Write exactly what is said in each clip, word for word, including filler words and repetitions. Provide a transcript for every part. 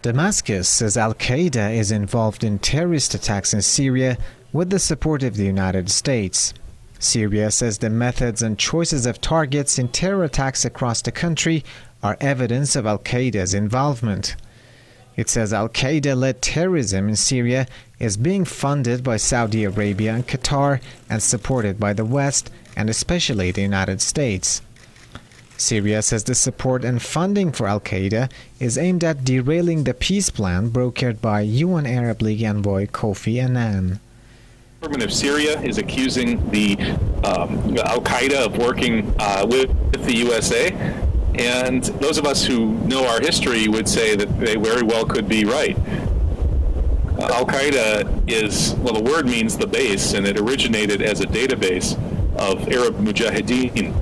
Damascus says Al-Qaeda is involved in terrorist attacks in Syria with the support of the United States. Syria says the methods and choices of targets in terror attacks across the country are evidence of Al-Qaeda's involvement. It says Al-Qaeda-led terrorism in Syria is being funded by Saudi Arabia and Qatar and supported by the West and especially the United States. Syria says the support and funding for Al-Qaeda is aimed at derailing the peace plan brokered by U N Arab League envoy Kofi Annan. The government of Syria is accusing the um, Al-Qaeda of working uh, with the U S A, and those of us who know our history would say that they very well could be right. Uh, Al-Qaeda is, well, the word means the base, and it originated as a database of Arab mujahideen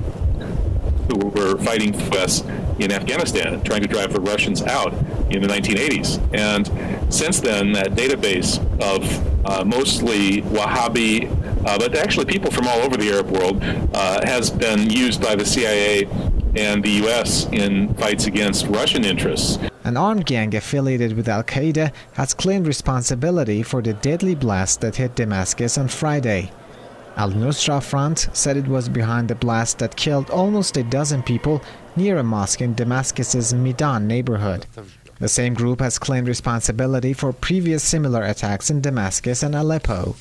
who were fighting for us in Afghanistan, trying to drive the Russians out in the nineteen eighties. And since then, that database of uh, mostly Wahhabi, uh, but actually people from all over the Arab world, uh, has been used by the C I A and the U S in fights against Russian interests. An armed gang affiliated with Al-Qaeda has claimed responsibility for the deadly blast that hit Damascus on Friday. Al-Nusra Front said it was behind the blast that killed almost a dozen people near a mosque in Damascus's Midan neighborhood. The same group has claimed responsibility for previous similar attacks in Damascus and Aleppo.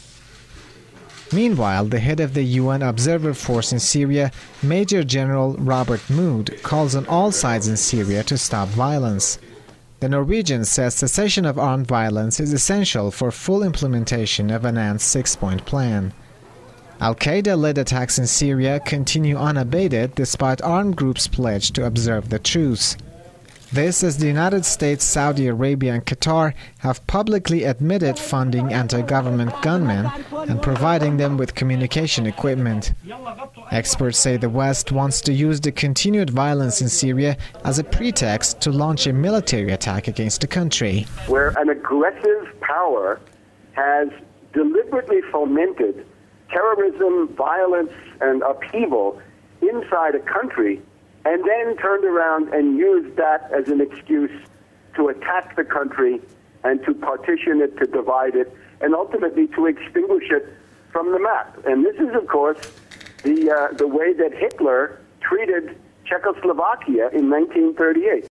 Meanwhile, the head of the U N Observer Force in Syria, Major General Robert Mood, calls on all sides in Syria to stop violence. The Norwegian says cessation of armed violence is essential for full implementation of Annan's six-point plan. Al-Qaeda-led attacks in Syria continue unabated despite armed groups pledged to observe the truce. This as the United States, Saudi Arabia and Qatar have publicly admitted funding anti-government gunmen and providing them with communication equipment. Experts say the West wants to use the continued violence in Syria as a pretext to launch a military attack against the country. Where an aggressive power has deliberately fomented terrorism, violence, and upheaval inside a country, and then turned around and used that as an excuse to attack the country and to partition it, to divide it, and ultimately to extinguish it from the map. And this is, of course, the, uh, the way that Hitler treated Czechoslovakia in nineteen thirty-eight.